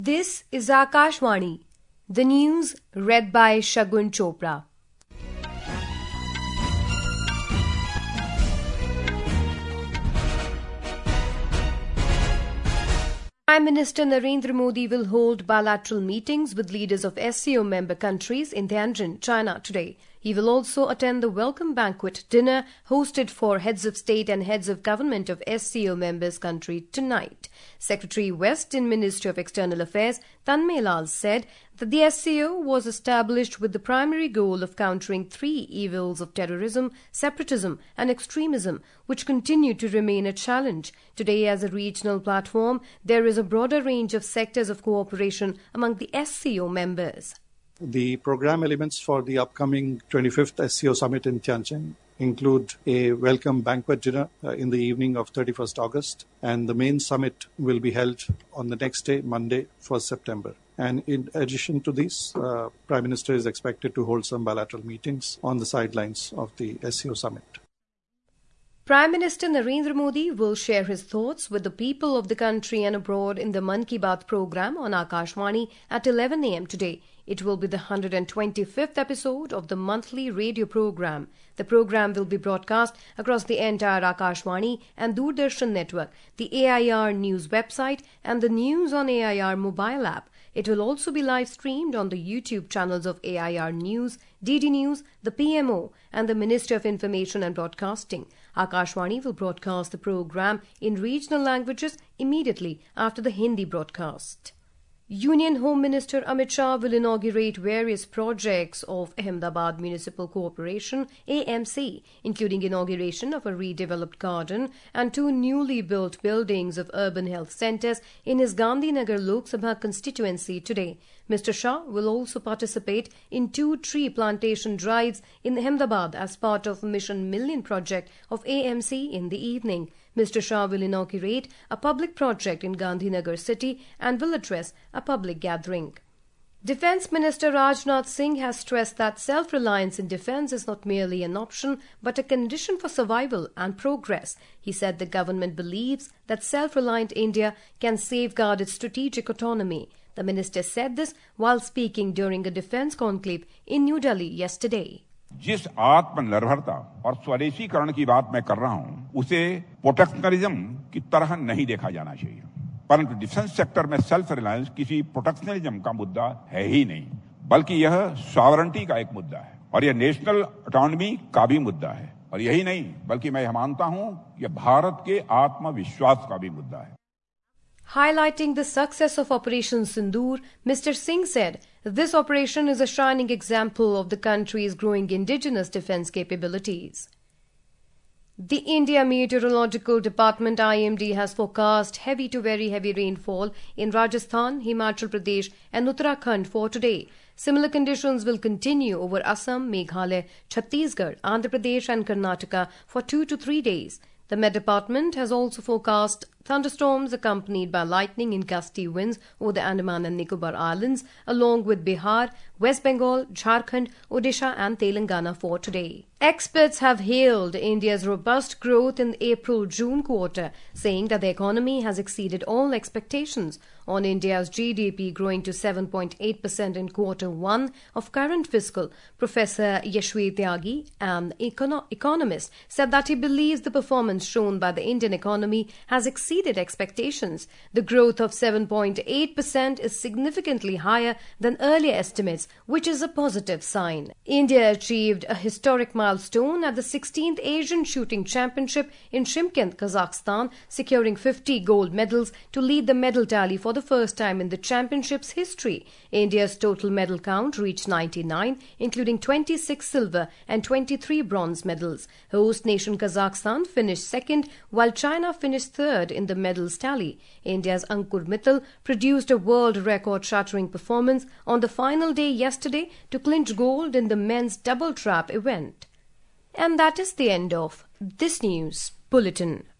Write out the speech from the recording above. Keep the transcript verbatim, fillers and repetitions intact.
This is Akashvani, the news read by Shagun Chopra. Prime Minister Narendra Modi will hold bilateral meetings with leaders of S C O member countries in Tianjin, China today. He will also attend the welcome banquet dinner hosted for heads of state and heads of government of S C O members country tonight. Secretary West in Ministry of External Affairs Tanmay Lal said that the S C O was established with the primary goal of countering three evils of terrorism, separatism and extremism, which continue to remain a challenge. Today, as a regional platform, there is a broader range of sectors of cooperation among the S C O members. The program elements for the upcoming twenty-fifth S C O Summit in Tianjin include a welcome banquet dinner uh, in the evening of thirty-first August, and the main summit will be held on the next day, Monday, first September. And in addition to these, uh, Prime Minister is expected to hold some bilateral meetings on the sidelines of the S C O Summit. Prime Minister Narendra Modi will share his thoughts with the people of the country and abroad in the Mann Ki Baat program on Akashvani at eleven a m today. It will be the one hundred twenty-fifth episode of the monthly radio program. The program will be broadcast across the entire Akashvani and Doordarshan network, the A I R News website and the News on A I R mobile app. It will also be live streamed on the YouTube channels of A I R News, D D News, the P M O and the Ministry of Information and Broadcasting. Akashvani will broadcast the program in regional languages immediately after the Hindi broadcast. Union Home Minister Amit Shah will inaugurate various projects of Ahmedabad Municipal Corporation A M C, including inauguration of a redeveloped garden and two newly built buildings of urban health centres in his Gandhinagar Lok Sabha constituency today. Mister Shah will also participate in two tree plantation drives in Ahmedabad as part of Mission Million project of A M C in the evening. Mister Shah will inaugurate a public project in Gandhinagar city and will address a public gathering. Defence Minister Rajnath Singh has stressed that self-reliance in defence is not merely an option but a condition for survival and progress. He said the government believes that self-reliant India can safeguard its strategic autonomy. The minister said this while speaking during a defence conclave in New Delhi yesterday. जिस आत्मनिर्भरता और स्वदेशीकरण की बात मैं कर रहा हूं, उसे प्रोटेक्शनरिज्म की तरह नहीं देखा जाना चाहिए। परंतु डिफेंस सेक्टर में सेल्फ रिलायंस किसी प्रोटेक्शनरिज्म का मुद्दा है ही नहीं, बल्कि यह सॉवरेंटी का एक मुद्दा है और यह नेशनल ऑटोनॉमी का भी मुद्दा है। और यही नहीं, बल्कि मैं मानता हूं यह भारत के आत्मविश्वास का भी मुद्दा है। Highlighting the success of Operation Sindoor, Mister Singh said, this operation is a shining example of the country's growing indigenous defence capabilities. The India Meteorological Department I M D has forecast heavy to very heavy rainfall in Rajasthan, Himachal Pradesh and Uttarakhand for today. Similar conditions will continue over Assam, Meghalaya, Chhattisgarh, Andhra Pradesh and Karnataka for two to three days. The Met Department has also forecast thunderstorms accompanied by lightning and gusty winds over the Andaman and Nicobar Islands, along with Bihar, West Bengal, Jharkhand, Odisha and Telangana for today. Experts have hailed India's robust growth in the April-June quarter, saying that the economy has exceeded all expectations. On India's G D P growing to seven point eight percent in quarter one of current fiscal, Professor Yashwi Tyagi, an econo- economist, said that he believes the performance shown by the Indian economy has exceeded expectations. The growth of seven point eight percent is significantly higher than earlier estimates, which is a positive sign. India achieved a historic milestone at the sixteenth Asian Shooting Championship in Shymkent, Kazakhstan, securing fifty gold medals to lead the medal tally for the first time in the championship's history. India's total medal count reached ninety-nine, including twenty-six silver and twenty-three bronze medals. Host nation Kazakhstan finished second, while China finished third in the medals tally. India's Ankur Mittal produced a world record-shattering performance on the final day yesterday to clinch gold in the men's double trap event. And that is the end of this news bulletin.